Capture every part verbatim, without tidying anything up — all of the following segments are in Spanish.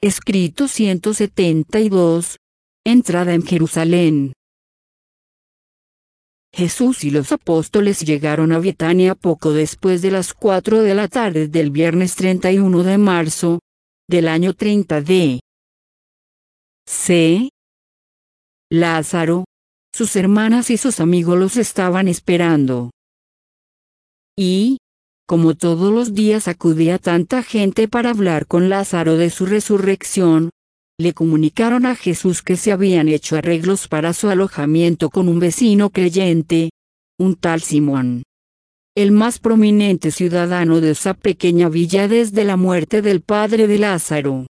Escrito ciento setenta y dos. Entrada en Jerusalén. Jesús y los apóstoles llegaron a Betania poco después de las cuatro de la tarde del viernes treinta y uno de marzo, del año treinta de C. Lázaro, sus hermanas y sus amigos los estaban esperando. Y, como todos los días acudía tanta gente para hablar con Lázaro de su resurrección, le comunicaron a Jesús que se habían hecho arreglos para su alojamiento con un vecino creyente, un tal Simón, el más prominente ciudadano de esa pequeña villa desde la muerte del padre de Lázaro.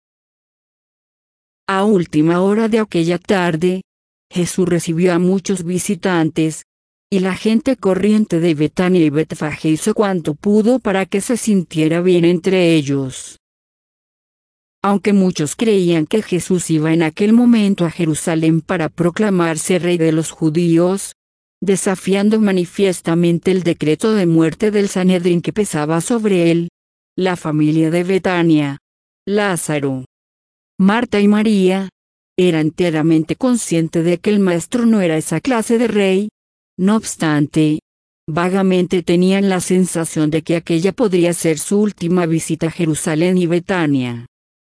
A última hora de aquella tarde, Jesús recibió a muchos visitantes, y la gente corriente de Betania y Betfagé hizo cuanto pudo para que se sintiera bien entre ellos. Aunque muchos creían que Jesús iba en aquel momento a Jerusalén para proclamarse rey de los judíos, desafiando manifiestamente el decreto de muerte del Sanedrín que pesaba sobre él, la familia de Betania, Lázaro, Marta y María, era enteramente consciente de que el maestro no era esa clase de rey. No obstante, vagamente tenían la sensación de que aquella podría ser su última visita a Jerusalén y Betania.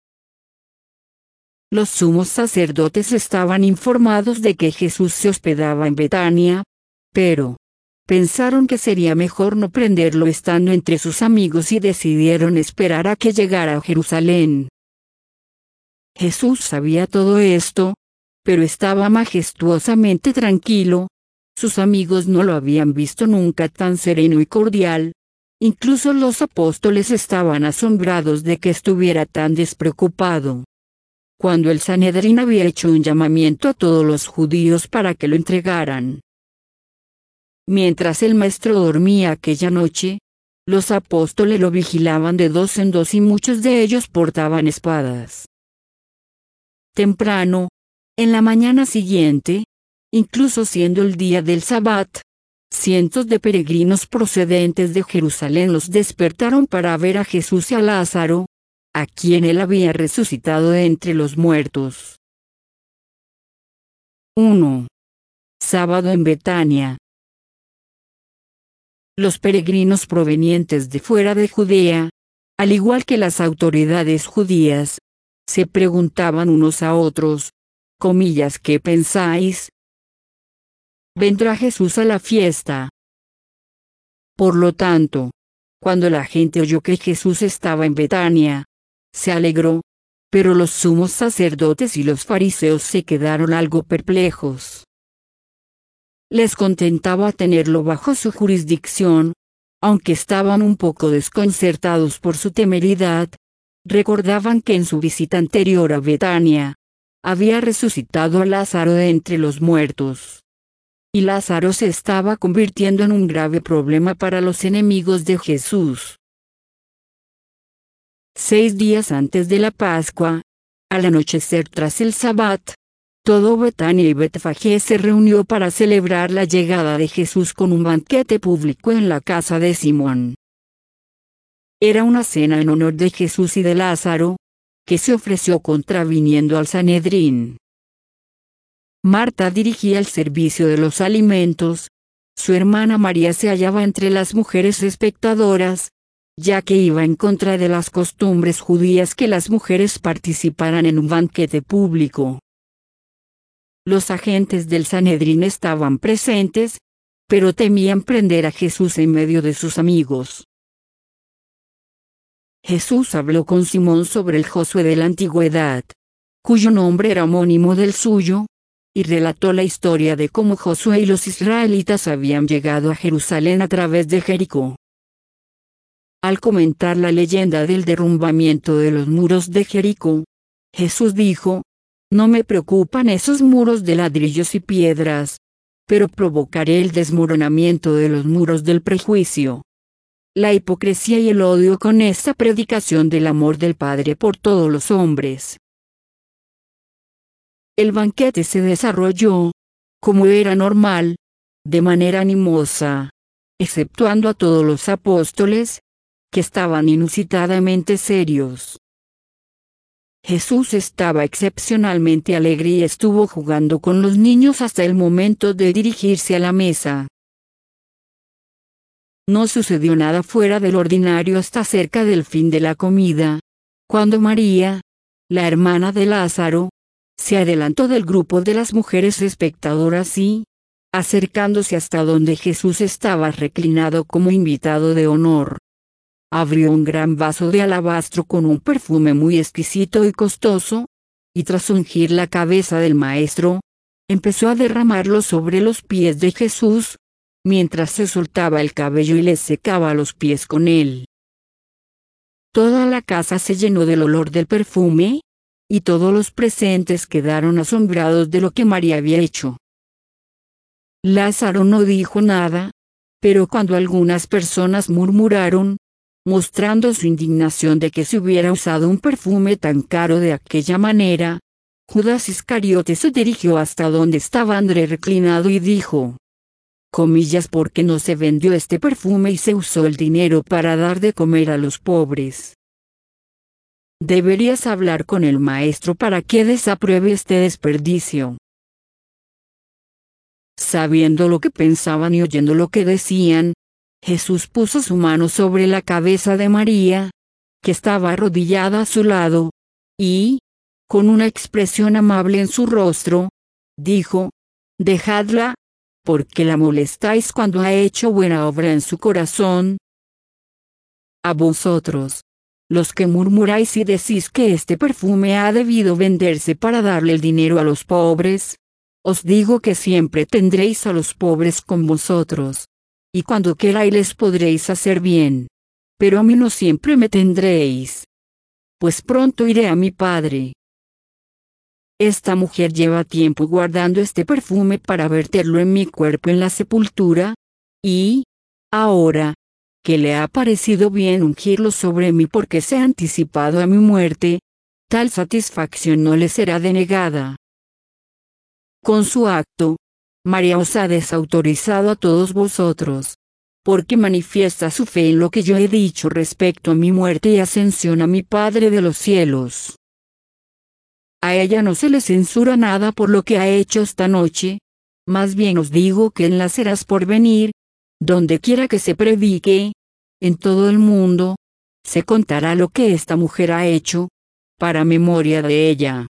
Los sumos sacerdotes estaban informados de que Jesús se hospedaba en Betania, pero pensaron que sería mejor no prenderlo estando entre sus amigos y decidieron esperar a que llegara a Jerusalén. Jesús sabía todo esto, pero estaba majestuosamente tranquilo. Sus amigos no lo habían visto nunca tan sereno y cordial. Incluso los apóstoles estaban asombrados de que estuviera tan despreocupado. Cuando el Sanedrín había hecho un llamamiento a todos los judíos para que lo entregaran. Mientras el maestro dormía aquella noche, los apóstoles lo vigilaban de dos en dos y muchos de ellos portaban espadas. Temprano, en la mañana siguiente, incluso siendo el día del Sabbat, cientos de peregrinos procedentes de Jerusalén los despertaron para ver a Jesús y a Lázaro, a quien él había resucitado de entre los muertos. uno. Sábado en Betania. Los peregrinos provenientes de fuera de Judea, al igual que las autoridades judías, se preguntaban unos a otros, comillas, ¿qué pensáis? ¿Vendrá Jesús a la fiesta? Por lo tanto, cuando la gente oyó que Jesús estaba en Betania, se alegró, pero los sumos sacerdotes y los fariseos se quedaron algo perplejos. Les contentaba tenerlo bajo su jurisdicción, aunque estaban un poco desconcertados por su temeridad. Recordaban que en su visita anterior a Betania, había resucitado a Lázaro de entre los muertos. Y Lázaro se estaba convirtiendo en un grave problema para los enemigos de Jesús. Seis días antes de la Pascua, al anochecer tras el Sabbat, todo Betania y Betfagé se reunió para celebrar la llegada de Jesús con un banquete público en la casa de Simón. Era una cena en honor de Jesús y de Lázaro, que se ofreció contraviniendo al Sanedrín. Marta dirigía el servicio de los alimentos, su hermana María se hallaba entre las mujeres espectadoras, ya que iba en contra de las costumbres judías que las mujeres participaran en un banquete público. Los agentes del Sanedrín estaban presentes, pero temían prender a Jesús en medio de sus amigos. Jesús habló con Simón sobre el Josué de la antigüedad, cuyo nombre era homónimo del suyo, y relató la historia de cómo Josué y los israelitas habían llegado a Jerusalén a través de Jericó. Al comentar la leyenda del derrumbamiento de los muros de Jericó, Jesús dijo, no me preocupan esos muros de ladrillos y piedras, pero provocaré el desmoronamiento de los muros del prejuicio, la hipocresía y el odio con esta predicación del amor del Padre por todos los hombres. El banquete se desarrolló, como era normal, de manera animosa, exceptuando a todos los apóstoles, que estaban inusitadamente serios. Jesús estaba excepcionalmente alegre y estuvo jugando con los niños hasta el momento de dirigirse a la mesa. No sucedió nada fuera del ordinario hasta cerca del fin de la comida, cuando María, la hermana de Lázaro, se adelantó del grupo de las mujeres espectadoras y, acercándose hasta donde Jesús estaba reclinado como invitado de honor, abrió un gran vaso de alabastro con un perfume muy exquisito y costoso, y tras ungir la cabeza del maestro, empezó a derramarlo sobre los pies de Jesús, mientras se soltaba el cabello y le secaba los pies con él. Toda la casa se llenó del olor del perfume, y todos los presentes quedaron asombrados de lo que María había hecho. Lázaro no dijo nada, pero cuando algunas personas murmuraron, mostrando su indignación de que se hubiera usado un perfume tan caro de aquella manera, Judas Iscariote se dirigió hasta donde estaba Andrés reclinado y dijo: comillas, ¿por qué no se vendió este perfume y se usó el dinero para dar de comer a los pobres? Deberías hablar con el maestro para que desapruebe este desperdicio. Sabiendo lo que pensaban y oyendo lo que decían, Jesús puso su mano sobre la cabeza de María, que estaba arrodillada a su lado, y, con una expresión amable en su rostro, dijo: dejadla, porque la molestáis cuando ha hecho buena obra en su corazón. A vosotros, los que murmuráis y decís que este perfume ha debido venderse para darle el dinero a los pobres, os digo que siempre tendréis a los pobres con vosotros, y cuando queráis les podréis hacer bien, pero a mí no siempre me tendréis, pues pronto iré a mi Padre. Esta mujer lleva tiempo guardando este perfume para verterlo en mi cuerpo en la sepultura, y, ahora, que le ha parecido bien ungirlo sobre mí porque se ha anticipado a mi muerte, tal satisfacción no le será denegada. Con su acto, María os ha desautorizado a todos vosotros, porque manifiesta su fe en lo que yo he dicho respecto a mi muerte y ascensión a mi Padre de los cielos. A ella no se le censura nada por lo que ha hecho esta noche, más bien os digo que en las eras por venir, donde quiera que se predique, en todo el mundo, se contará lo que esta mujer ha hecho, para memoria de ella.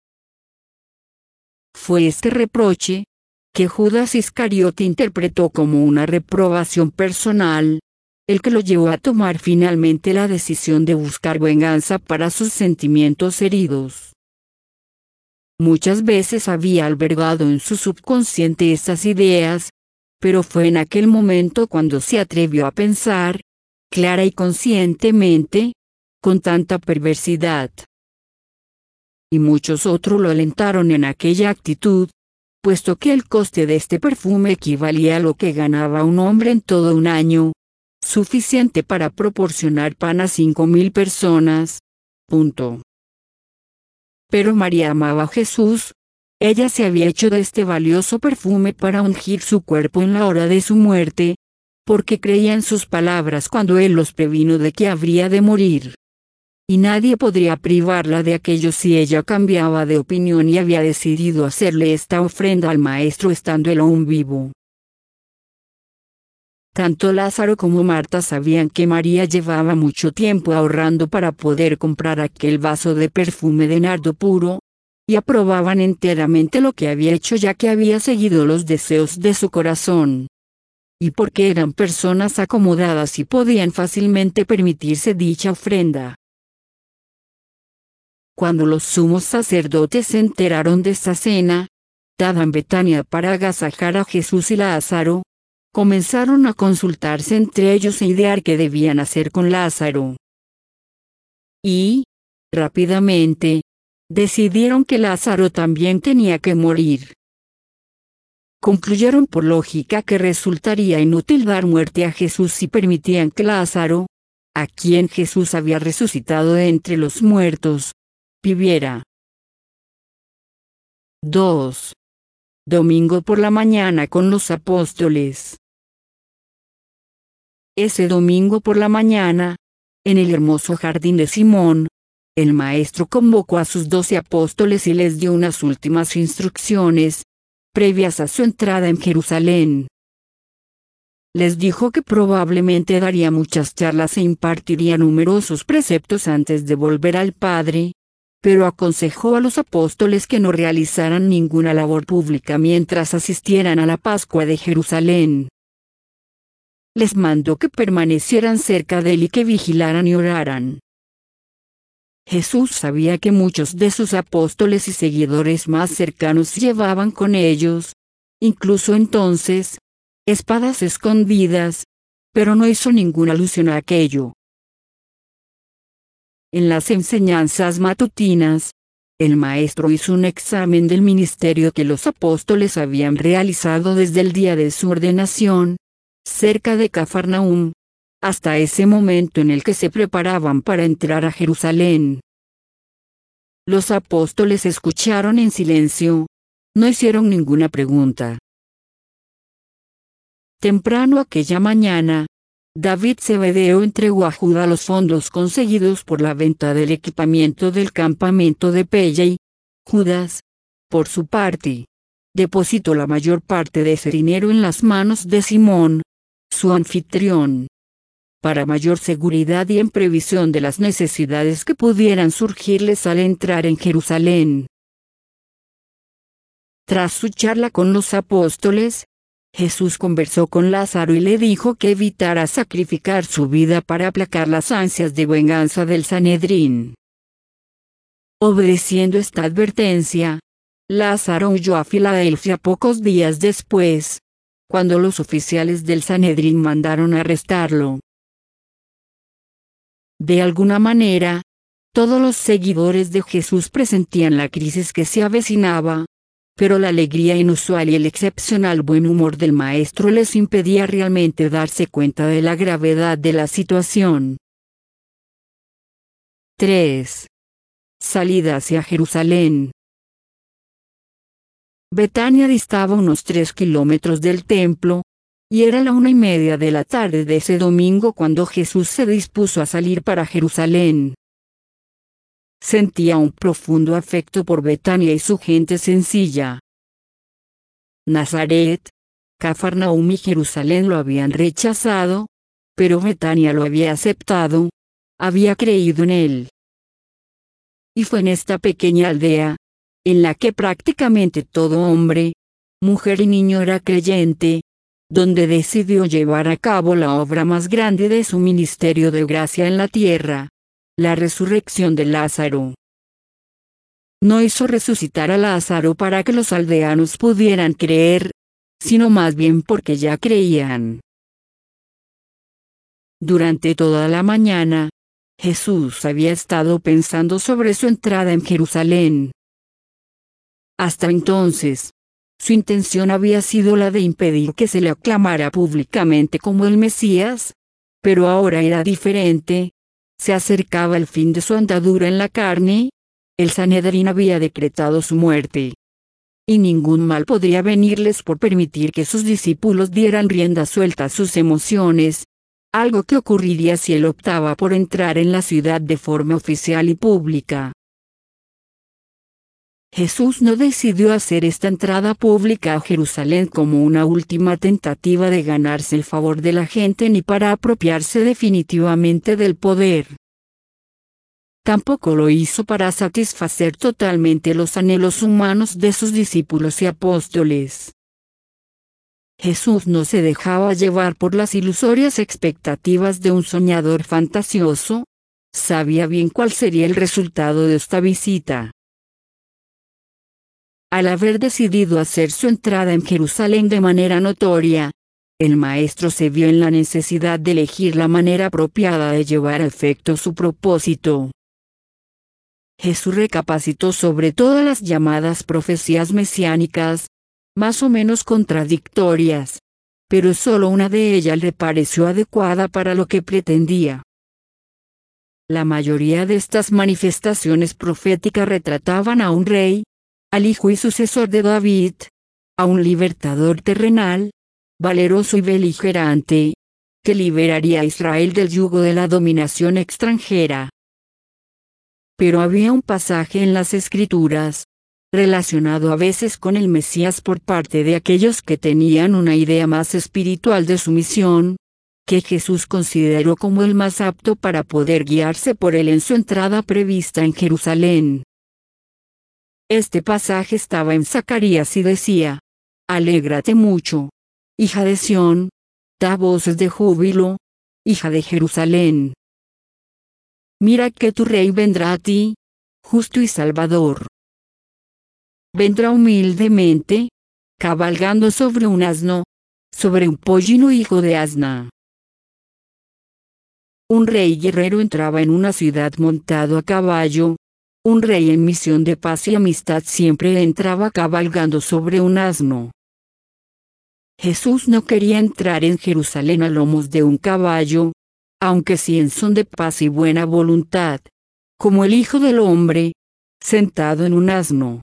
Fue este reproche, que Judas Iscariote interpretó como una reprobación personal, el que lo llevó a tomar finalmente la decisión de buscar venganza para sus sentimientos heridos. Muchas veces había albergado en su subconsciente esas ideas, pero fue en aquel momento cuando se atrevió a pensar, clara y conscientemente, con tanta perversidad. Y muchos otros lo alentaron en aquella actitud, puesto que el coste de este perfume equivalía a lo que ganaba un hombre en todo un año, suficiente para proporcionar pan a cinco mil personas. Punto. Pero María amaba a Jesús. Ella se había hecho de este valioso perfume para ungir su cuerpo en la hora de su muerte, porque creía en sus palabras cuando él los previno de que habría de morir. Y nadie podría privarla de aquello si ella cambiaba de opinión y había decidido hacerle esta ofrenda al Maestro estando él aún vivo. Tanto Lázaro como Marta sabían que María llevaba mucho tiempo ahorrando para poder comprar aquel vaso de perfume de nardo puro, y aprobaban enteramente lo que había hecho ya que había seguido los deseos de su corazón. Y porque eran personas acomodadas y podían fácilmente permitirse dicha ofrenda. Cuando los sumos sacerdotes se enteraron de esta cena, dada en Betania para agasajar a Jesús y Lázaro, comenzaron a consultarse entre ellos e idear qué debían hacer con Lázaro. Y, rápidamente, decidieron que Lázaro también tenía que morir. Concluyeron por lógica que resultaría inútil dar muerte a Jesús si permitían que Lázaro, a quien Jesús había resucitado de entre los muertos, viviera. dos. Domingo por la mañana con los apóstoles. Ese domingo por la mañana, en el hermoso jardín de Simón, el Maestro convocó a sus doce apóstoles y les dio unas últimas instrucciones, previas a su entrada en Jerusalén. Les dijo que probablemente daría muchas charlas e impartiría numerosos preceptos antes de volver al Padre, pero aconsejó a los apóstoles que no realizaran ninguna labor pública mientras asistieran a la Pascua de Jerusalén. Les mandó que permanecieran cerca de él y que vigilaran y oraran. Jesús sabía que muchos de sus apóstoles y seguidores más cercanos llevaban con ellos, incluso entonces, espadas escondidas, pero no hizo ninguna alusión a aquello. En las enseñanzas matutinas, el Maestro hizo un examen del ministerio que los apóstoles habían realizado desde el día de su ordenación, cerca de Cafarnaúm, hasta ese momento en el que se preparaban para entrar a Jerusalén. Los apóstoles escucharon en silencio, no hicieron ninguna pregunta. Temprano aquella mañana, David Zebedeo entregó a Judá los fondos conseguidos por la venta del equipamiento del campamento de Pella y Judas, por su parte, depositó la mayor parte de ese dinero en las manos de Simón, su anfitrión. Para mayor seguridad y en previsión de las necesidades que pudieran surgirles al entrar en Jerusalén. Tras su charla con los apóstoles, Jesús conversó con Lázaro y le dijo que evitara sacrificar su vida para aplacar las ansias de venganza del Sanedrín. Obedeciendo esta advertencia, Lázaro huyó a Filadelfia pocos días después, cuando los oficiales del Sanedrín mandaron arrestarlo. De alguna manera, todos los seguidores de Jesús presentían la crisis que se avecinaba, pero la alegría inusual y el excepcional buen humor del Maestro les impedía realmente darse cuenta de la gravedad de la situación. tres. Salida hacia Jerusalén. Betania distaba unos tres kilómetros del templo, y era la una y media de la tarde de ese domingo cuando Jesús se dispuso a salir para Jerusalén. Sentía un profundo afecto por Betania y su gente sencilla. Nazaret, Cafarnaúm y Jerusalén lo habían rechazado, pero Betania lo había aceptado, había creído en él. Y fue en esta pequeña aldea, en la que prácticamente todo hombre, mujer y niño era creyente, donde decidió llevar a cabo la obra más grande de su ministerio de gracia en la tierra, la resurrección de Lázaro. No hizo resucitar a Lázaro para que los aldeanos pudieran creer, sino más bien porque ya creían. Durante toda la mañana, Jesús había estado pensando sobre su entrada en Jerusalén. Hasta entonces, su intención había sido la de impedir que se le aclamara públicamente como el Mesías, pero ahora era diferente. Se acercaba el fin de su andadura en la carne, el Sanedrín había decretado su muerte. Y ningún mal podría venirles por permitir que sus discípulos dieran rienda suelta a sus emociones, algo que ocurriría si él optaba por entrar en la ciudad de forma oficial y pública. Jesús no decidió hacer esta entrada pública a Jerusalén como una última tentativa de ganarse el favor de la gente ni para apropiarse definitivamente del poder. Tampoco lo hizo para satisfacer totalmente los anhelos humanos de sus discípulos y apóstoles. Jesús no se dejaba llevar por las ilusorias expectativas de un soñador fantasioso, sabía bien cuál sería el resultado de esta visita. Al haber decidido hacer su entrada en Jerusalén de manera notoria, el Maestro se vio en la necesidad de elegir la manera apropiada de llevar a efecto su propósito. Jesús recapacitó sobre todas las llamadas profecías mesiánicas, más o menos contradictorias, pero solo una de ellas le pareció adecuada para lo que pretendía. La mayoría de estas manifestaciones proféticas retrataban a un rey, al hijo y sucesor de David, a un libertador terrenal, valeroso y beligerante, que liberaría a Israel del yugo de la dominación extranjera. Pero había un pasaje en las Escrituras, relacionado a veces con el Mesías por parte de aquellos que tenían una idea más espiritual de su misión, que Jesús consideró como el más apto para poder guiarse por él en su entrada prevista en Jerusalén. Este pasaje estaba en Zacarías y decía: Alégrate mucho, hija de Sión, da voces de júbilo, hija de Jerusalén. Mira que tu rey vendrá a ti, justo y salvador. Vendrá humildemente, cabalgando sobre un asno, sobre un pollino hijo de asna. Un rey guerrero entraba en una ciudad montado a caballo. Un rey en misión de paz y amistad siempre entraba cabalgando sobre un asno. Jesús no quería entrar en Jerusalén a lomos de un caballo, aunque sí en son de paz y buena voluntad, como el Hijo del Hombre, sentado en un asno.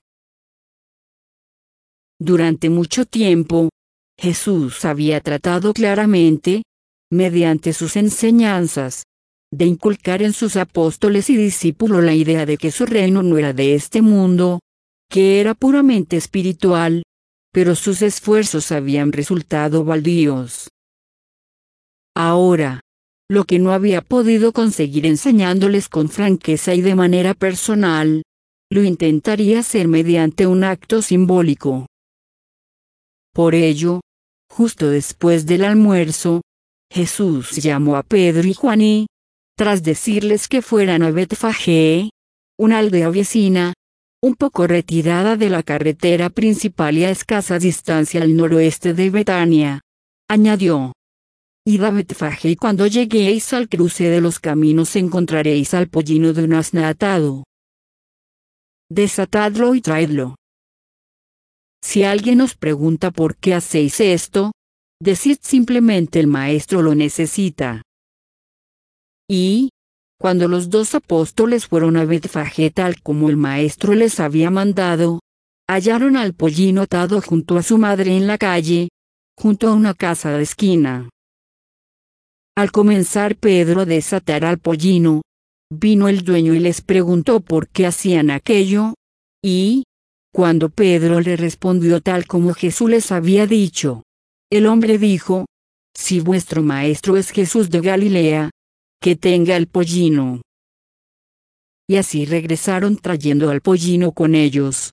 Durante mucho tiempo, Jesús había tratado claramente, mediante sus enseñanzas, de inculcar en sus apóstoles y discípulos la idea de que su reino no era de este mundo, que era puramente espiritual, pero sus esfuerzos habían resultado baldíos. Ahora, lo que no había podido conseguir enseñándoles con franqueza y de manera personal, lo intentaría hacer mediante un acto simbólico. Por ello, justo después del almuerzo, Jesús llamó a Pedro y Juan y, tras decirles que fueran a Betfagé, una aldea vecina, un poco retirada de la carretera principal y a escasa distancia al noroeste de Betania, añadió: Id a Betfagé y cuando lleguéis al cruce de los caminos encontraréis al pollino de un asna atado. Desatadlo y traedlo. Si alguien os pregunta por qué hacéis esto, decid simplemente: el maestro lo necesita. Y, cuando los dos apóstoles fueron a Betfagé tal como el maestro les había mandado, hallaron al pollino atado junto a su madre en la calle, junto a una casa de esquina. Al comenzar Pedro a desatar al pollino, vino el dueño y les preguntó por qué hacían aquello, y, cuando Pedro le respondió tal como Jesús les había dicho, el hombre dijo: Si vuestro maestro es Jesús de Galilea, que tenga el pollino. Y así regresaron trayendo al pollino con ellos.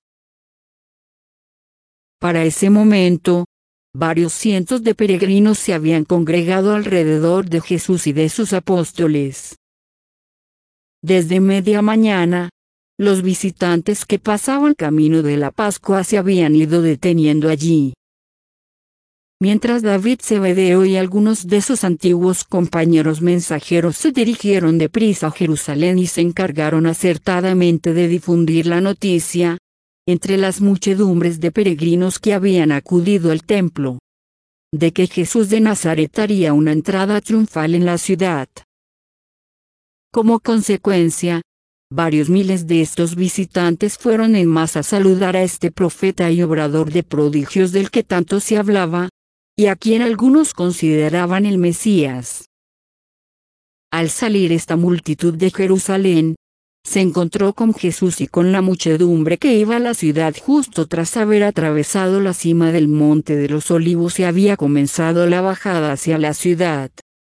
Para ese momento, varios cientos de peregrinos se habían congregado alrededor de Jesús y de sus apóstoles. Desde media mañana, los visitantes que pasaban camino de la Pascua se habían ido deteniendo allí. Mientras David Zebedeo y algunos de sus antiguos compañeros mensajeros se dirigieron deprisa a Jerusalén y se encargaron acertadamente de difundir la noticia, entre las muchedumbres de peregrinos que habían acudido al templo, de que Jesús de Nazaret haría una entrada triunfal en la ciudad. Como consecuencia, varios miles de estos visitantes fueron en masa a saludar a este profeta y obrador de prodigios del que tanto se hablaba, y a quien algunos consideraban el Mesías. Al salir esta multitud de Jerusalén, se encontró con Jesús y con la muchedumbre que iba a la ciudad justo tras haber atravesado la cima del Monte de los Olivos y había comenzado la bajada hacia la ciudad.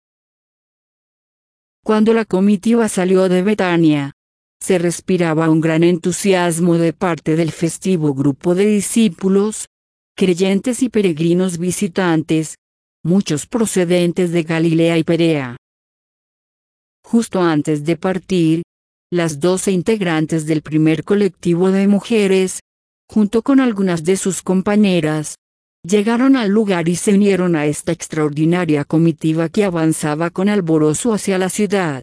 Cuando la comitiva salió de Betania, se respiraba un gran entusiasmo de parte del festivo grupo de discípulos, creyentes y peregrinos visitantes, muchos procedentes de Galilea y Perea. Justo antes de partir, las doce integrantes del primer colectivo de mujeres, junto con algunas de sus compañeras, llegaron al lugar y se unieron a esta extraordinaria comitiva que avanzaba con alborozo hacia la ciudad.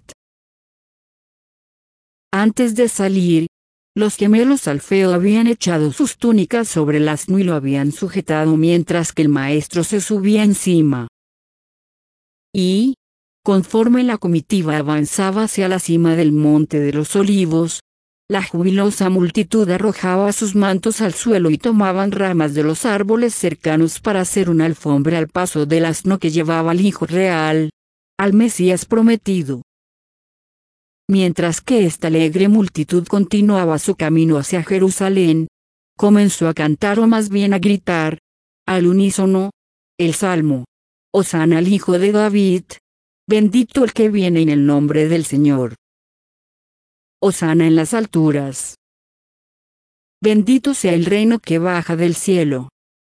Antes de salir, los gemelos Alfeo habían echado sus túnicas sobre el asno y lo habían sujetado mientras que el maestro se subía encima. Y, conforme la comitiva avanzaba hacia la cima del Monte de los Olivos, la jubilosa multitud arrojaba sus mantos al suelo y tomaban ramas de los árboles cercanos para hacer una alfombra al paso del asno que llevaba al Hijo Real, al Mesías prometido. Mientras que esta alegre multitud continuaba su camino hacia Jerusalén, comenzó a cantar o más bien a gritar, al unísono, el salmo: Hosana al Hijo de David, bendito el que viene en el nombre del Señor. Hosana en las alturas. Bendito sea el reino que baja del cielo.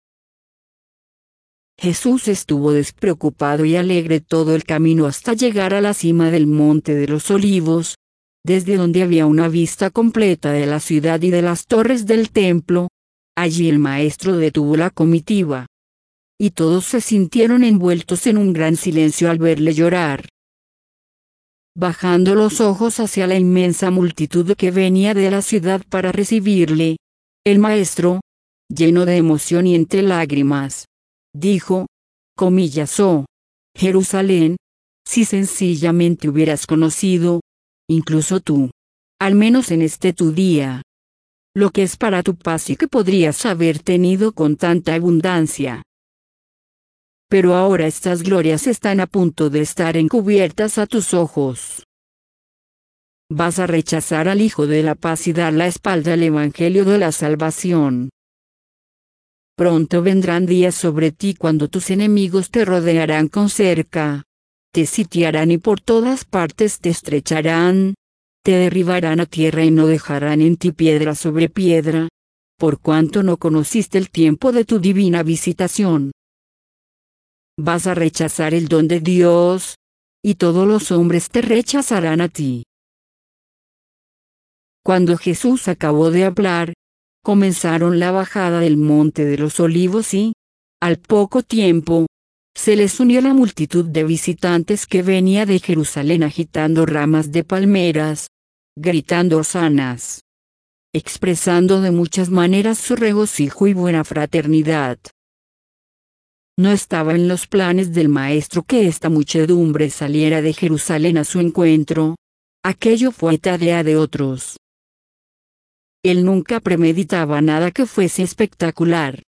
Jesús estuvo despreocupado y alegre todo el camino hasta llegar a la cima del Monte de los Olivos, desde donde había una vista completa de la ciudad y de las torres del templo. Allí el maestro detuvo la comitiva. Y todos se sintieron envueltos en un gran silencio al verle llorar. Bajando los ojos hacia la inmensa multitud que venía de la ciudad para recibirle, el maestro, lleno de emoción y entre lágrimas, dijo, comillas, oh, Jerusalén, si sencillamente hubieras conocido, incluso tú, al menos en este tu día, lo que es para tu paz y que podrías haber tenido con tanta abundancia. Pero ahora estas glorias están a punto de estar encubiertas a tus ojos. Vas a rechazar al Hijo de la Paz y dar la espalda al Evangelio de la salvación. Pronto vendrán días sobre ti cuando tus enemigos te rodearán con cerca, te sitiarán y por todas partes te estrecharán, te derribarán a tierra y no dejarán en ti piedra sobre piedra, por cuanto no conociste el tiempo de tu divina visitación. Vas a rechazar el don de Dios, y todos los hombres te rechazarán a ti. Cuando Jesús acabó de hablar, comenzaron la bajada del Monte de los Olivos y, al poco tiempo, se les unió la multitud de visitantes que venía de Jerusalén agitando ramas de palmeras, gritando hosanas, expresando de muchas maneras su regocijo y buena fraternidad. No estaba en los planes del Maestro que esta muchedumbre saliera de Jerusalén a su encuentro. Aquello fue tarea de otros. Él nunca premeditaba nada que fuese espectacular.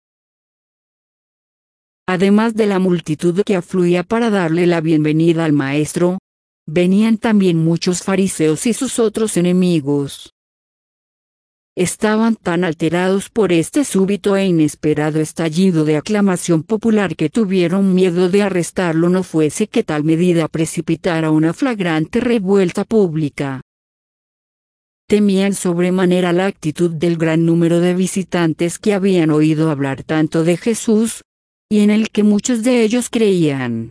Además de la multitud que afluía para darle la bienvenida al Maestro, venían también muchos fariseos y sus otros enemigos. Estaban tan alterados por este súbito e inesperado estallido de aclamación popular que tuvieron miedo de arrestarlo no fuese que tal medida precipitara una flagrante revuelta pública. Temían sobremanera la actitud del gran número de visitantes que habían oído hablar tanto de Jesús, y en el que muchos de ellos creían.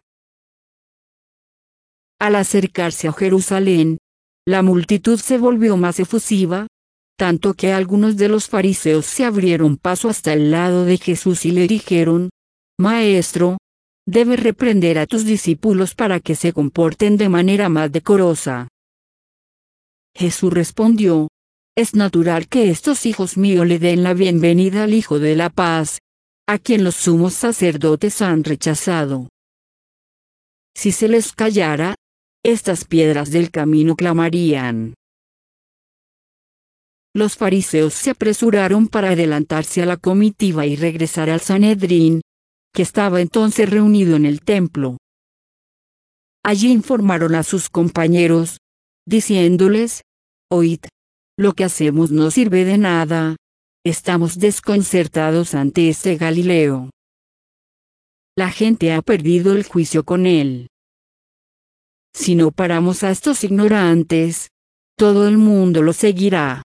Al acercarse a Jerusalén, la multitud se volvió más efusiva, tanto que algunos de los fariseos se abrieron paso hasta el lado de Jesús y le dijeron, Maestro, debes reprender a tus discípulos para que se comporten de manera más decorosa. Jesús respondió, es natural que estos hijos míos le den la bienvenida al Hijo de la Paz, a quien los sumos sacerdotes han rechazado. Si se les callara, estas piedras del camino clamarían. Los fariseos se apresuraron para adelantarse a la comitiva y regresar al Sanedrín, que estaba entonces reunido en el templo. Allí informaron a sus compañeros, diciéndoles, oíd, lo que hacemos no sirve de nada, estamos desconcertados ante este Galileo. La gente ha perdido el juicio con él. Si no paramos a estos ignorantes, todo el mundo lo seguirá.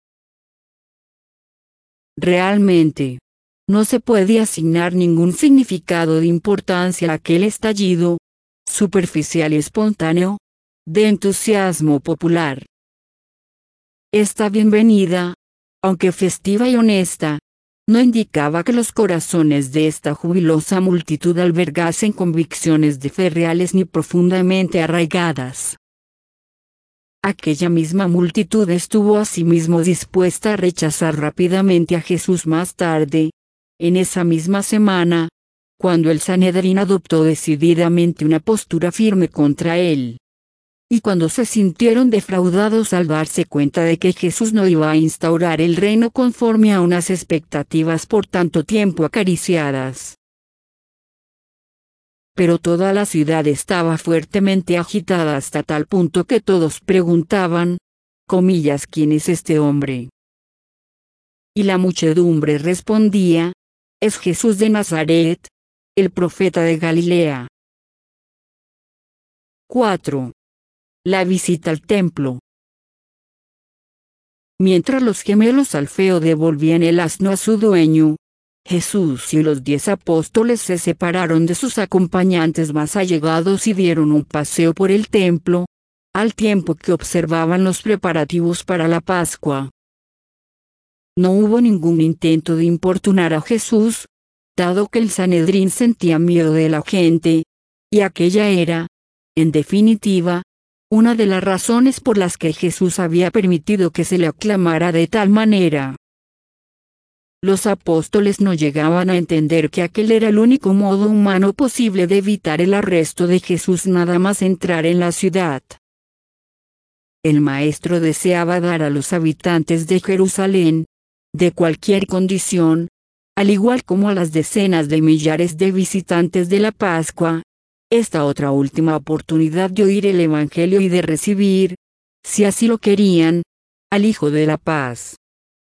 Realmente, no se puede asignar ningún significado de importancia a aquel estallido, superficial y espontáneo, de entusiasmo popular. Esta bienvenida, aunque festiva y honesta, no indicaba que los corazones de esta jubilosa multitud albergasen convicciones de fe reales ni profundamente arraigadas. Aquella misma multitud estuvo asimismo dispuesta a rechazar rápidamente a Jesús más tarde, en esa misma semana, cuando el Sanedrín adoptó decididamente una postura firme contra él. Y cuando se sintieron defraudados al darse cuenta de que Jesús no iba a instaurar el reino conforme a unas expectativas por tanto tiempo acariciadas. Pero toda la ciudad estaba fuertemente agitada hasta tal punto que todos preguntaban, comillas, ¿quién es este hombre? Y la muchedumbre respondía: es Jesús de Nazaret, el profeta de Galilea. cuatro. La visita al templo. Mientras los gemelos Alfeo devolvían el asno a su dueño, Jesús y los diez apóstoles se separaron de sus acompañantes más allegados y dieron un paseo por el templo, al tiempo que observaban los preparativos para la Pascua. No hubo ningún intento de importunar a Jesús, dado que el Sanedrín sentía miedo de la gente, y aquella era, en definitiva, una de las razones por las que Jesús había permitido que se le aclamara de tal manera. Los apóstoles no llegaban a entender que aquel era el único modo humano posible de evitar el arresto de Jesús nada más entrar en la ciudad. El Maestro deseaba dar a los habitantes de Jerusalén, de cualquier condición, al igual como a las decenas de millares de visitantes de la Pascua, esta otra última oportunidad de oír el Evangelio y de recibir, si así lo querían, al Hijo de la Paz.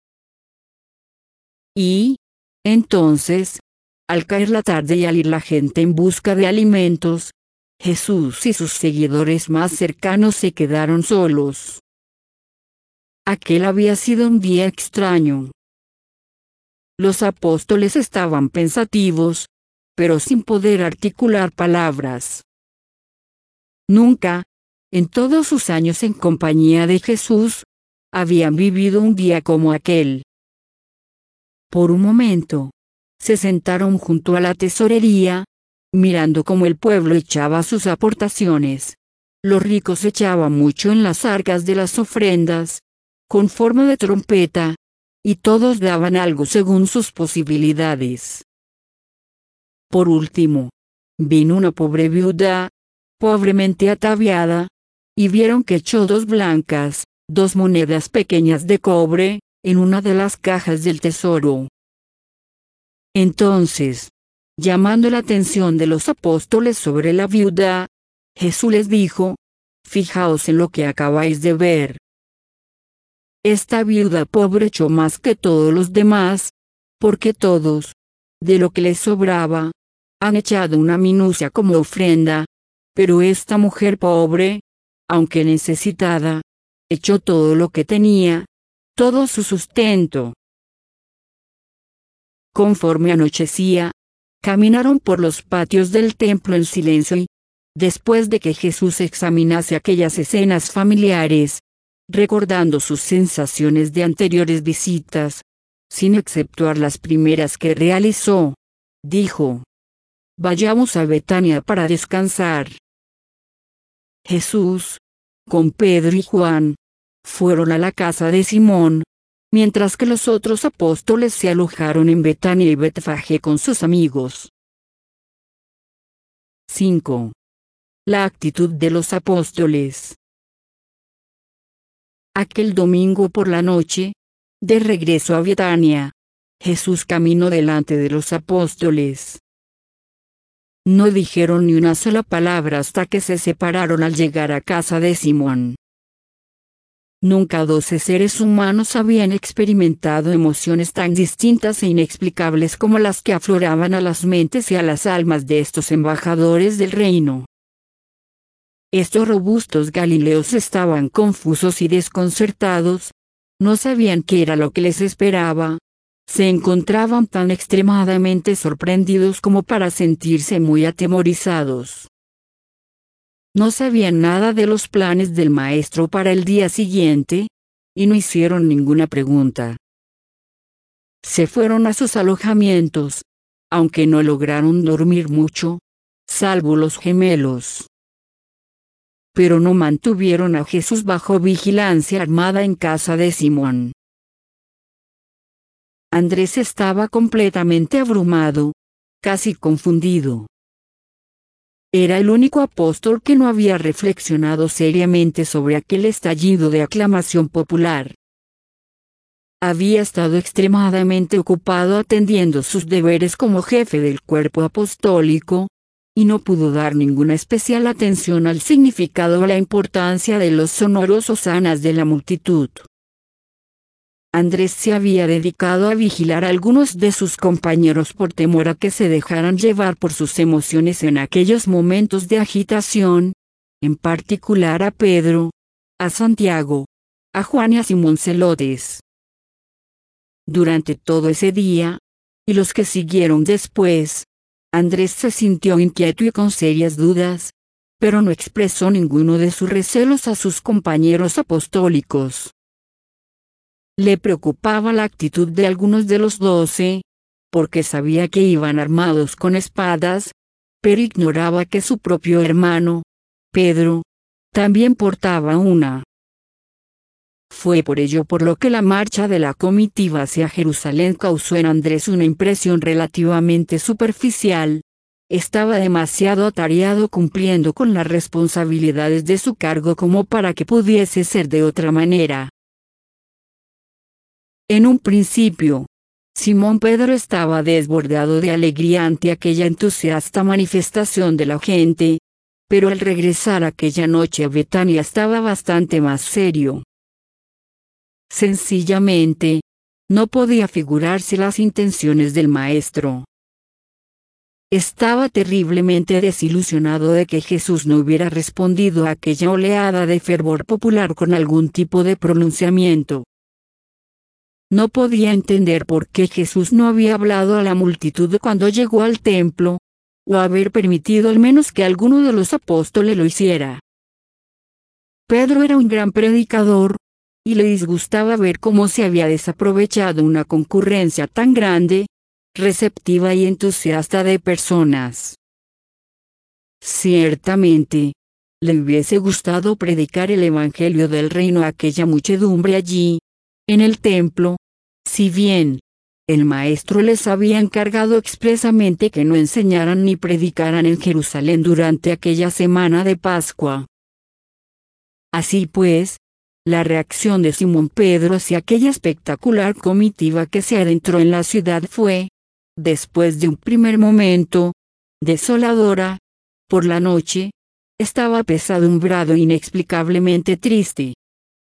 Y, entonces, al caer la tarde y al ir la gente en busca de alimentos, Jesús y sus seguidores más cercanos se quedaron solos. Aquel había sido un día extraño. Los apóstoles estaban pensativos, pero sin poder articular palabras. Nunca, en todos sus años en compañía de Jesús, habían vivido un día como aquel. Por un momento, se sentaron junto a la tesorería, mirando cómo el pueblo echaba sus aportaciones. Los ricos echaban mucho en las arcas de las ofrendas, con forma de trompeta, y todos daban algo según sus posibilidades. Por último, vino una pobre viuda, pobremente ataviada, y vieron que echó dos blancas, dos monedas pequeñas de cobre, en una de las cajas del tesoro. Entonces, llamando la atención de los apóstoles sobre la viuda, Jesús les dijo: fijaos en lo que acabáis de ver. Esta viuda pobre echó más que todos los demás, porque todos, de lo que les sobraba, han echado una minucia como ofrenda, pero esta mujer pobre, aunque necesitada, echó todo lo que tenía, todo su sustento. Conforme anochecía, caminaron por los patios del templo en silencio y, después de que Jesús examinase aquellas escenas familiares, recordando sus sensaciones de anteriores visitas, sin exceptuar las primeras que realizó, dijo: vayamos a Betania para descansar. Jesús, con Pedro y Juan, fueron a la casa de Simón, mientras que los otros apóstoles se alojaron en Betania y Betfagé con sus amigos. cinco. La actitud de los apóstoles. Aquel domingo por la noche, de regreso a Betania, Jesús caminó delante de los apóstoles. No dijeron ni una sola palabra hasta que se separaron al llegar a casa de Simón. Nunca doce seres humanos habían experimentado emociones tan distintas e inexplicables como las que afloraban a las mentes y a las almas de estos embajadores del reino. Estos robustos galileos estaban confusos y desconcertados, no sabían qué era lo que les esperaba, se encontraban tan extremadamente sorprendidos como para sentirse muy atemorizados. No sabían nada de los planes del Maestro para el día siguiente, y no hicieron ninguna pregunta. Se fueron a sus alojamientos, aunque no lograron dormir mucho, salvo los gemelos. Pero no mantuvieron a Jesús bajo vigilancia armada en casa de Simón. Andrés estaba completamente abrumado, casi confundido. Era el único apóstol que no había reflexionado seriamente sobre aquel estallido de aclamación popular. Había estado extremadamente ocupado atendiendo sus deberes como jefe del cuerpo apostólico, y no pudo dar ninguna especial atención al significado o la importancia de los sonoros hosanas de la multitud. Andrés se había dedicado a vigilar a algunos de sus compañeros por temor a que se dejaran llevar por sus emociones en aquellos momentos de agitación, en particular a Pedro, a Santiago, a Juan y a Simón Celotes. Durante todo ese día, y los que siguieron después, Andrés se sintió inquieto y con serias dudas, pero no expresó ninguno de sus recelos a sus compañeros apostólicos. Le preocupaba la actitud de algunos de los doce, porque sabía que iban armados con espadas, pero ignoraba que su propio hermano, Pedro, también portaba una. Fue por ello por lo que la marcha de la comitiva hacia Jerusalén causó en Andrés una impresión relativamente superficial. Estaba demasiado atareado cumpliendo con las responsabilidades de su cargo como para que pudiese ser de otra manera. En un principio, Simón Pedro estaba desbordado de alegría ante aquella entusiasta manifestación de la gente, pero al regresar aquella noche a Betania estaba bastante más serio. Sencillamente, no podía figurarse las intenciones del maestro. Estaba terriblemente desilusionado de que Jesús no hubiera respondido a aquella oleada de fervor popular con algún tipo de pronunciamiento. No podía entender por qué Jesús no había hablado a la multitud cuando llegó al templo, o haber permitido al menos que alguno de los apóstoles lo hiciera. Pedro era un gran predicador, y le disgustaba ver cómo se había desaprovechado una concurrencia tan grande, receptiva y entusiasta de personas. Ciertamente, le hubiese gustado predicar el evangelio del reino a aquella muchedumbre allí, en el templo, si bien, el maestro les había encargado expresamente que no enseñaran ni predicaran en Jerusalén durante aquella semana de Pascua. Así pues, la reacción de Simón Pedro hacia aquella espectacular comitiva que se adentró en la ciudad fue, después de un primer momento, desoladora. Por la noche, estaba apesadumbrado e inexplicablemente triste.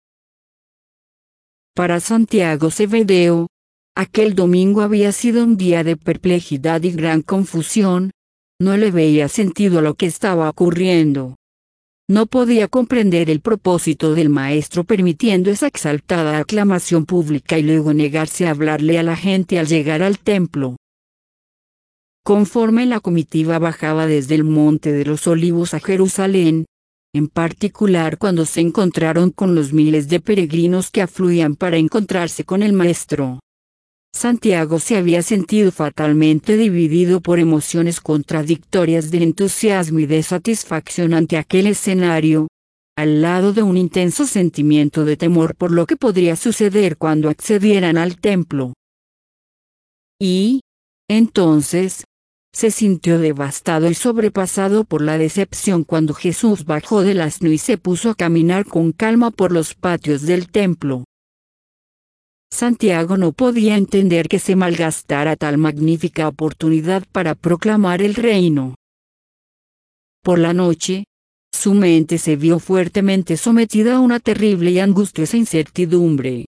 Para Santiago Zebedeo, aquel domingo había sido un día de perplejidad y gran confusión. No le veía sentido a lo que estaba ocurriendo. No podía comprender el propósito del maestro permitiendo esa exaltada aclamación pública y luego negarse a hablarle a la gente al llegar al templo. Conforme la comitiva bajaba desde el Monte de los Olivos a Jerusalén, en particular cuando se encontraron con los miles de peregrinos que afluían para encontrarse con el maestro, Santiago se había sentido fatalmente dividido por emociones contradictorias de entusiasmo y de satisfacción ante aquel escenario, al lado de un intenso sentimiento de temor por lo que podría suceder cuando accedieran al templo. Y, entonces, se sintió devastado y sobrepasado por la decepción cuando Jesús bajó del asno y se puso a caminar con calma por los patios del templo. Santiago no podía entender que se malgastara tal magnífica oportunidad para proclamar el reino. Por la noche, su mente se vio fuertemente sometida a una terrible y angustiosa incertidumbre.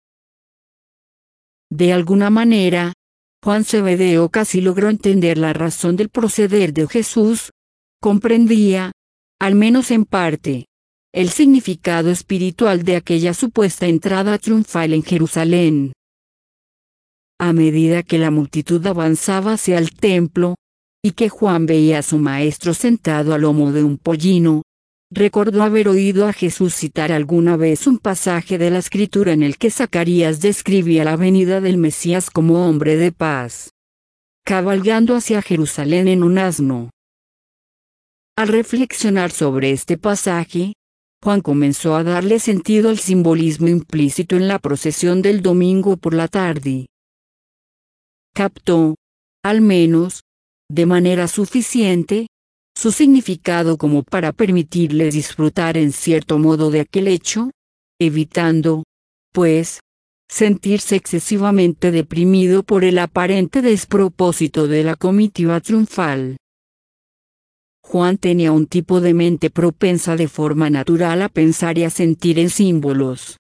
De alguna manera, Juan Zebedeo casi logró entender la razón del proceder de Jesús. Comprendía, al menos en parte, el significado espiritual de aquella supuesta entrada triunfal en Jerusalén. A medida que la multitud avanzaba hacia el templo, y que Juan veía a su maestro sentado al lomo de un pollino, recordó haber oído a Jesús citar alguna vez un pasaje de la Escritura en el que Zacarías describía la venida del Mesías como hombre de paz, cabalgando hacia Jerusalén en un asno. Al reflexionar sobre este pasaje, Juan comenzó a darle sentido al simbolismo implícito en la procesión del domingo por la tarde. Captó, al menos, de manera suficiente, su significado como para permitirle disfrutar en cierto modo de aquel hecho, evitando, pues, sentirse excesivamente deprimido por el aparente despropósito de la comitiva triunfal. Juan tenía un tipo de mente propensa de forma natural a pensar y a sentir en símbolos.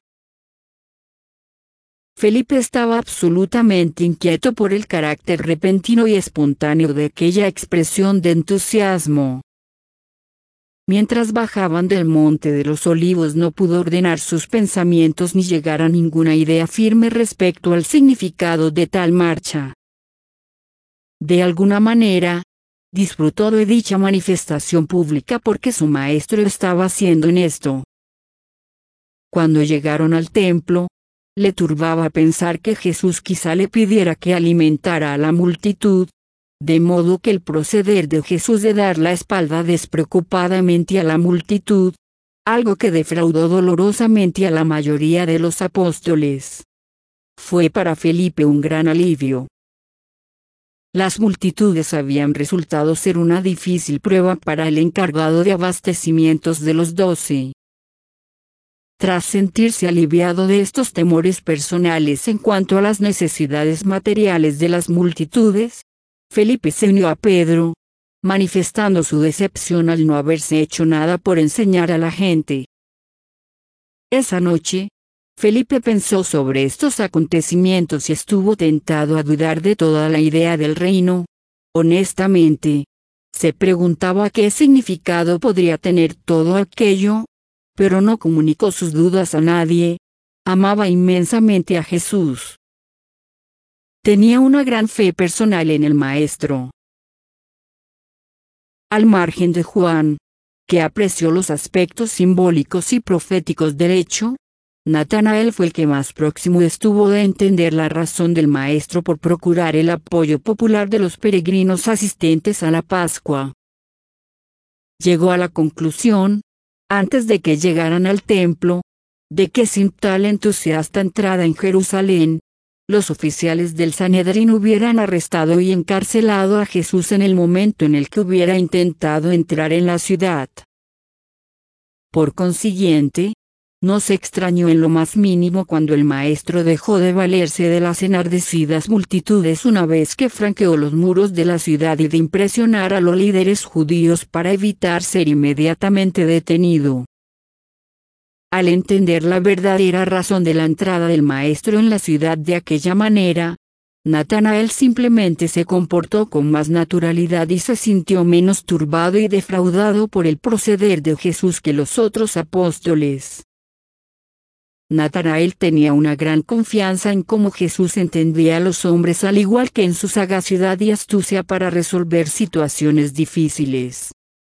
Felipe estaba absolutamente inquieto por el carácter repentino y espontáneo de aquella expresión de entusiasmo. Mientras bajaban del Monte de los Olivos no pudo ordenar sus pensamientos ni llegar a ninguna idea firme respecto al significado de tal marcha. De alguna manera, disfrutó de dicha manifestación pública porque su maestro estaba haciendo en esto. Cuando llegaron al templo, le turbaba pensar que Jesús quizá le pidiera que alimentara a la multitud, de modo que el proceder de Jesús de dar la espalda despreocupadamente a la multitud, algo que defraudó dolorosamente a la mayoría de los apóstoles, fue para Felipe un gran alivio. Las multitudes habían resultado ser una difícil prueba para el encargado de abastecimientos de los doce. Tras sentirse aliviado de estos temores personales en cuanto a las necesidades materiales de las multitudes, Felipe se unió a Pedro, manifestando su decepción al no haberse hecho nada por enseñar a la gente. Esa noche, Felipe pensó sobre estos acontecimientos y estuvo tentado a dudar de toda la idea del reino. Honestamente, se preguntaba qué significado podría tener todo aquello, pero no comunicó sus dudas a nadie. Amaba inmensamente a Jesús. Tenía una gran fe personal en el Maestro. Al margen de Juan, que apreció los aspectos simbólicos y proféticos del hecho, Natanael fue el que más próximo estuvo de entender la razón del Maestro por procurar el apoyo popular de los peregrinos asistentes a la Pascua. Llegó a la conclusión, antes de que llegaran al templo, de que sin tal entusiasta entrada en Jerusalén, los oficiales del Sanedrín hubieran arrestado y encarcelado a Jesús en el momento en el que hubiera intentado entrar en la ciudad. Por consiguiente, no se extrañó en lo más mínimo cuando el Maestro dejó de valerse de las enardecidas multitudes una vez que franqueó los muros de la ciudad y de impresionar a los líderes judíos para evitar ser inmediatamente detenido. Al entender la verdadera razón de la entrada del Maestro en la ciudad de aquella manera, Natanael simplemente se comportó con más naturalidad y se sintió menos turbado y defraudado por el proceder de Jesús que los otros apóstoles. Natanael tenía una gran confianza en cómo Jesús entendía a los hombres al igual que en su sagacidad y astucia para resolver situaciones difíciles.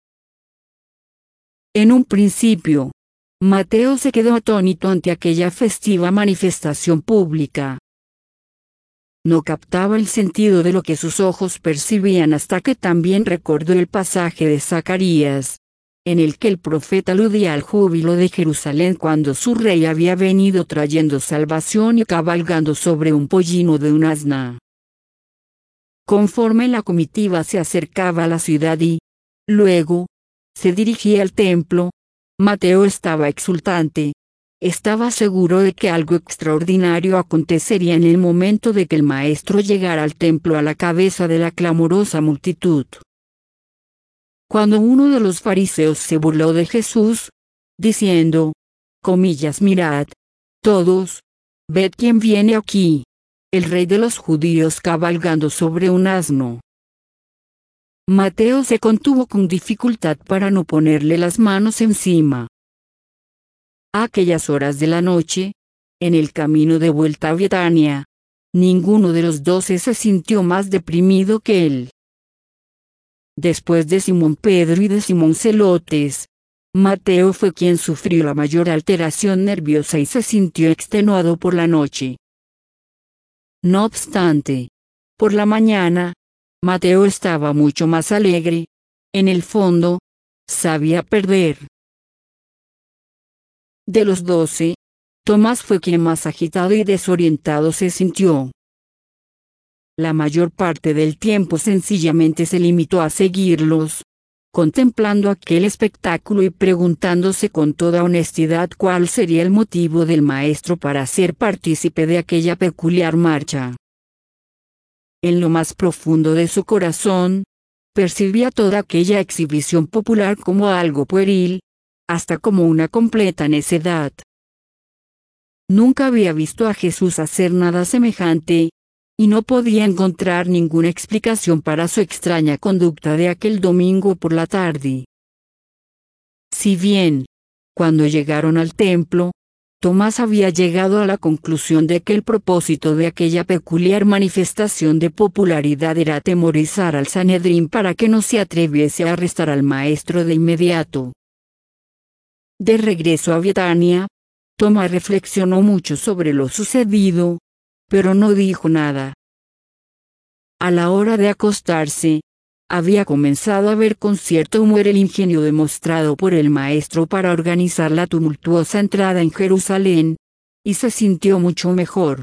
En un principio, Mateo se quedó atónito ante aquella festiva manifestación pública. No captaba el sentido de lo que sus ojos percibían hasta que también recordó el pasaje de Zacarías, en el que el profeta aludía al júbilo de Jerusalén cuando su rey había venido trayendo salvación y cabalgando sobre un pollino de un asna. Conforme la comitiva se acercaba a la ciudad y, luego, se dirigía al templo, Mateo estaba exultante. Estaba seguro de que algo extraordinario acontecería en el momento de que el Maestro llegara al templo a la cabeza de la clamorosa multitud. Cuando uno de los fariseos se burló de Jesús, diciendo, comillas, mirad, todos, ved quién viene aquí, el rey de los judíos cabalgando sobre un asno. Mateo se contuvo con dificultad para no ponerle las manos encima. A aquellas horas de la noche, en el camino de vuelta a Betania, ninguno de los doce se sintió más deprimido que él. Después de Simón Pedro y de Simón Celotes, Mateo fue quien sufrió la mayor alteración nerviosa y se sintió extenuado por la noche. No obstante, por la mañana, Mateo estaba mucho más alegre. En el fondo, sabía perder. De los doce, Tomás fue quien más agitado y desorientado se sintió. La mayor parte del tiempo sencillamente se limitó a seguirlos, contemplando aquel espectáculo y preguntándose con toda honestidad cuál sería el motivo del Maestro para ser partícipe de aquella peculiar marcha. En lo más profundo de su corazón, percibía toda aquella exhibición popular como algo pueril, hasta como una completa necedad. Nunca había visto a Jesús hacer nada semejante, y no podía encontrar ninguna explicación para su extraña conducta de aquel domingo por la tarde. Si bien, cuando llegaron al templo, Tomás había llegado a la conclusión de que el propósito de aquella peculiar manifestación de popularidad era atemorizar al Sanedrín para que no se atreviese a arrestar al maestro de inmediato. De regreso a Betania, Tomás reflexionó mucho sobre lo sucedido, pero no dijo nada. A la hora de acostarse, había comenzado a ver con cierto humor el ingenio demostrado por el maestro para organizar la tumultuosa entrada en Jerusalén, y se sintió mucho mejor.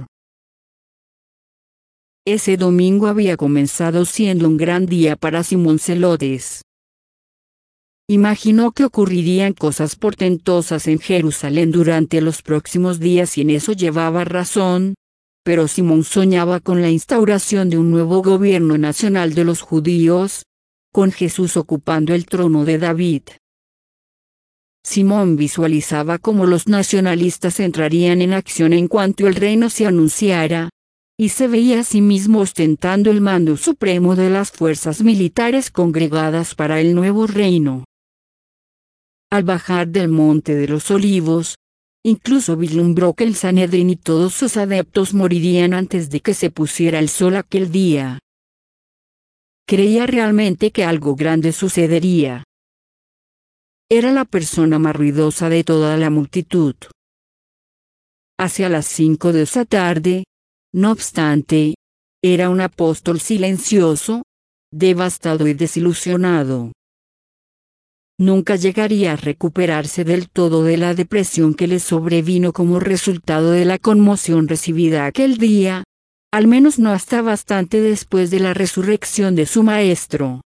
Ese domingo había comenzado siendo un gran día para Simón Zelotes. Imaginó que ocurrirían cosas portentosas en Jerusalén durante los próximos días y en eso llevaba razón, pero Simón soñaba con la instauración de un nuevo gobierno nacional de los judíos, con Jesús ocupando el trono de David. Simón visualizaba cómo los nacionalistas entrarían en acción en cuanto el reino se anunciara, y se veía a sí mismo ostentando el mando supremo de las fuerzas militares congregadas para el nuevo reino. Al bajar del Monte de los Olivos, incluso vislumbró que el Sanedrín y todos sus adeptos morirían antes de que se pusiera el sol aquel día. Creía realmente que algo grande sucedería. Era la persona más ruidosa de toda la multitud. Hacia las cinco de esa tarde, no obstante, era un apóstol silencioso, devastado y desilusionado. Nunca llegaría a recuperarse del todo de la depresión que le sobrevino como resultado de la conmoción recibida aquel día, al menos no hasta bastante después de la resurrección de su maestro.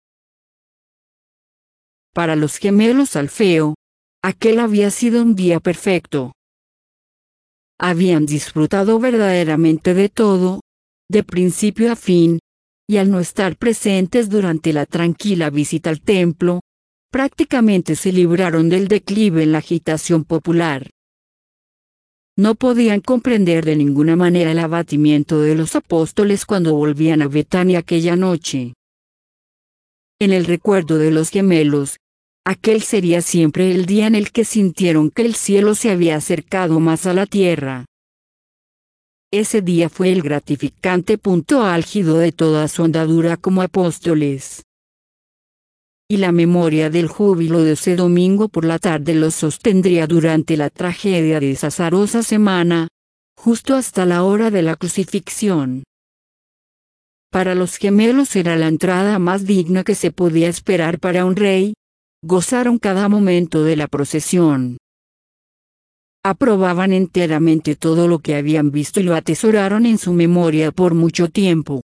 Para los gemelos Alfeo, aquel había sido un día perfecto. Habían disfrutado verdaderamente de todo, de principio a fin, y al no estar presentes durante la tranquila visita al templo, prácticamente se libraron del declive en la agitación popular. No podían comprender de ninguna manera el abatimiento de los apóstoles cuando volvían a Betania aquella noche. En el recuerdo de los gemelos, aquel sería siempre el día en el que sintieron que el cielo se había acercado más a la tierra. Ese día fue el gratificante punto álgido de toda su andadura como apóstoles. Y la memoria del júbilo de ese domingo por la tarde los sostendría durante la tragedia de esa azarosa semana, justo hasta la hora de la crucifixión. Para los gemelos era la entrada más digna que se podía esperar para un rey. Gozaron cada momento de la procesión. Aprobaban enteramente todo lo que habían visto y lo atesoraron en su memoria por mucho tiempo.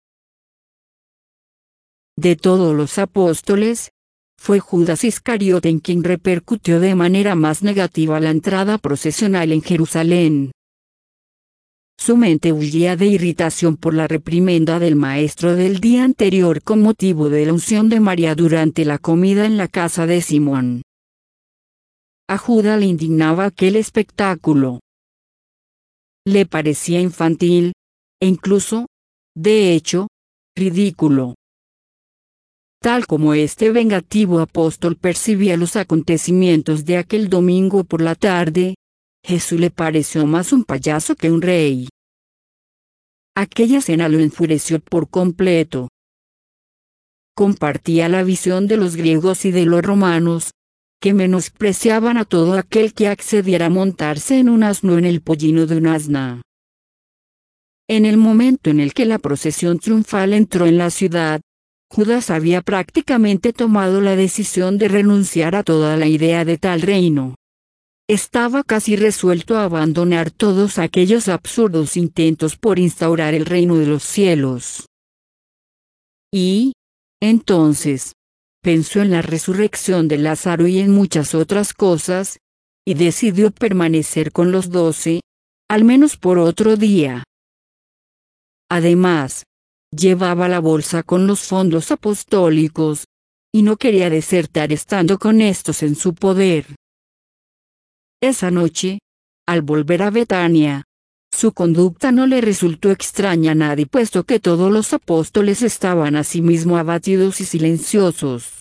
De todos los apóstoles, fue Judas Iscariote en quien repercutió de manera más negativa la entrada procesional en Jerusalén. Su mente bullía de irritación por la reprimenda del maestro del día anterior con motivo de la unción de María durante la comida en la casa de Simón. A Judas le indignaba aquel espectáculo. Le parecía infantil, e incluso, de hecho, ridículo. Tal como este vengativo apóstol percibía los acontecimientos de aquel domingo por la tarde, Jesús le pareció más un payaso que un rey. Aquella cena lo enfureció por completo. Compartía la visión de los griegos y de los romanos, que menospreciaban a todo aquel que accediera a montarse en un asno en el pollino de un asna. En el momento en el que la procesión triunfal entró en la ciudad, Judas había prácticamente tomado la decisión de renunciar a toda la idea de tal reino. Estaba casi resuelto a abandonar todos aquellos absurdos intentos por instaurar el reino de los cielos. Y, entonces, pensó en la resurrección de Lázaro y en muchas otras cosas, y decidió permanecer con los doce, al menos por otro día. Además, llevaba la bolsa con los fondos apostólicos, y no quería desertar estando con estos en su poder. Esa noche, al volver a Betania, su conducta no le resultó extraña a nadie, puesto que todos los apóstoles estaban asimismo abatidos y silenciosos.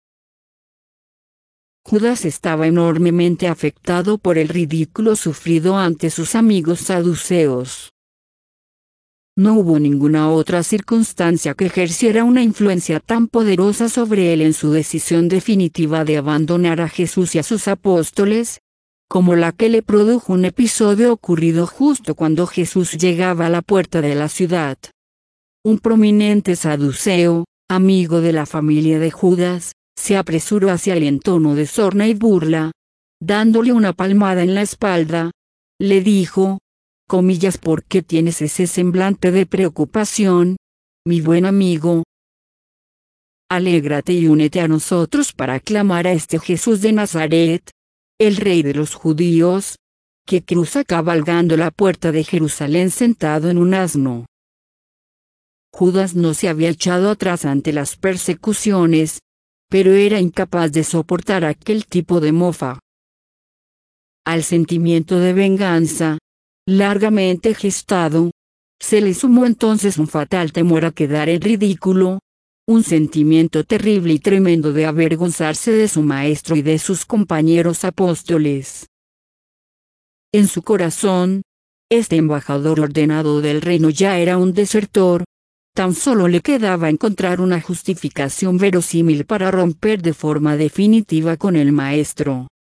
Judas estaba enormemente afectado por el ridículo sufrido ante sus amigos saduceos. No hubo ninguna otra circunstancia que ejerciera una influencia tan poderosa sobre él en su decisión definitiva de abandonar a Jesús y a sus apóstoles, como la que le produjo un episodio ocurrido justo cuando Jesús llegaba a la puerta de la ciudad. Un prominente saduceo, amigo de la familia de Judas, se apresuró hacia él en tono de sorna y burla, dándole una palmada en la espalda. Le dijo, comillas, ¿por qué tienes ese semblante de preocupación, mi buen amigo? Alégrate y únete a nosotros para aclamar a este Jesús de Nazaret, el rey de los judíos, que cruza cabalgando la puerta de Jerusalén sentado en un asno. Judas no se había echado atrás ante las persecuciones, pero era incapaz de soportar aquel tipo de mofa. Al sentimiento de venganza, largamente gestado, se le sumó entonces un fatal temor a quedar en ridículo, un sentimiento terrible y tremendo de avergonzarse de su maestro y de sus compañeros apóstoles. En su corazón, este embajador ordenado del reino ya era un desertor. Tan solo le quedaba encontrar una justificación verosímil para romper de forma definitiva con el maestro.